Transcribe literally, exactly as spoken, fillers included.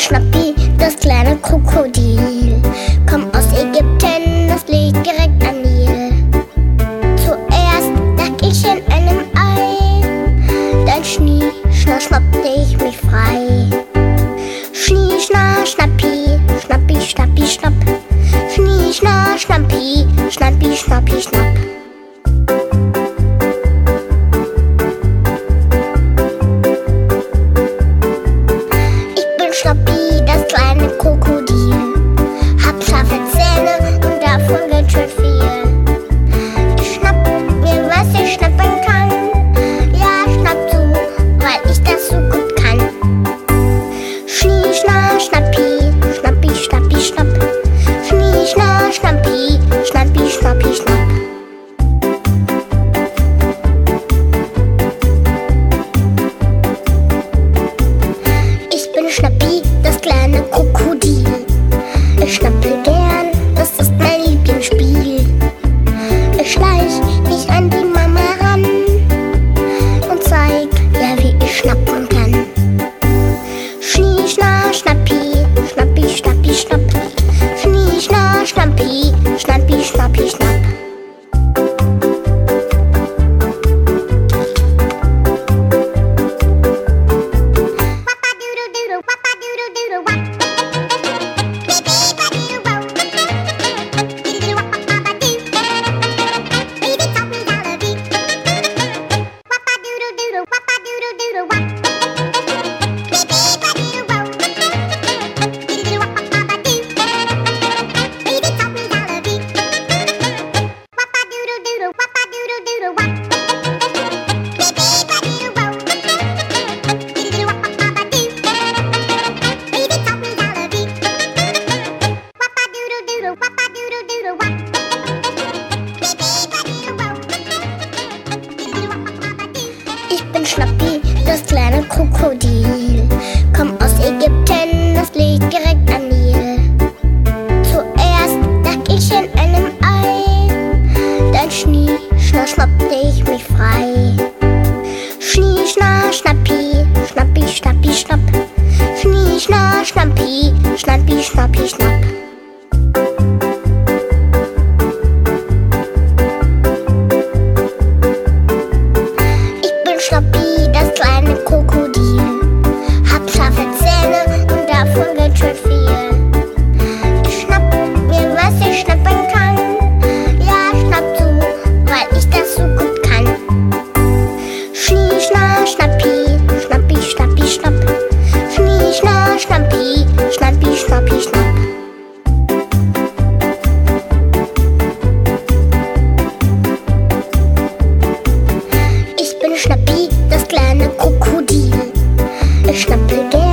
Schnappi, das kleine Krokodil. Komm aus Ägypten, das liegt direkt am Nil. Zuerst lag ich in einem Ei, dann schnie, schna, schnappte ich mich frei. Schnie, schna, schnappi, schnappi, schnappi, schnapp. Schnie, schna, schnappi, schnappi, schnappi, schnapp. Schnappi, das kleine Krokodil. Hab scharfe Zähne und davon ganz schön viel. Ich schnapp mir, was ich schnappen kann. Ja, schnapp zu, weil ich das so gut kann. Schnie, schna, schnappi, schnappi, schnappi, schnapp. Schnie, schna, schnappi, schnappi, schnappi, schnapp. Schnappi, das kleine Krokodil. Ich schnappe gern, das ist mein Lieblingsspiel. Ich schleich mich an die Mama ran und zeig ja, wie ich schnappen kann. Schnie, schna, schnappi, schnappi, schnappi, schnapp. Schnie, schna, schnappi, schnappi, schnappi, schnapp. Ich bin Schnappi, das kleine Krokodil. Komm aus Ägypten, das liegt direkt am Nil. Zuerst lag ich in einem Ei, dann schnie, schna, schnappte ich mich frei. Schnie, schna, schnappi, schnappi, schnappi, schnapp. Schnie, schna, schnappi, schnappi, schnappi, schnapp. Schnappi, das kleine Krokodil. Hab scharfe Zähne und davon ganz schön viel. Ich schnapp mir, was ich schnappen kann. Ja, schnapp zu, weil ich das so gut kann. Schnie, schna, schnappi, schnappi, schnappi, schnapp. Schnie, schna, schnappi, schnappi, schnappi, schnapp. Schnappi, das kleine Krokodil. Ich schnappe gern.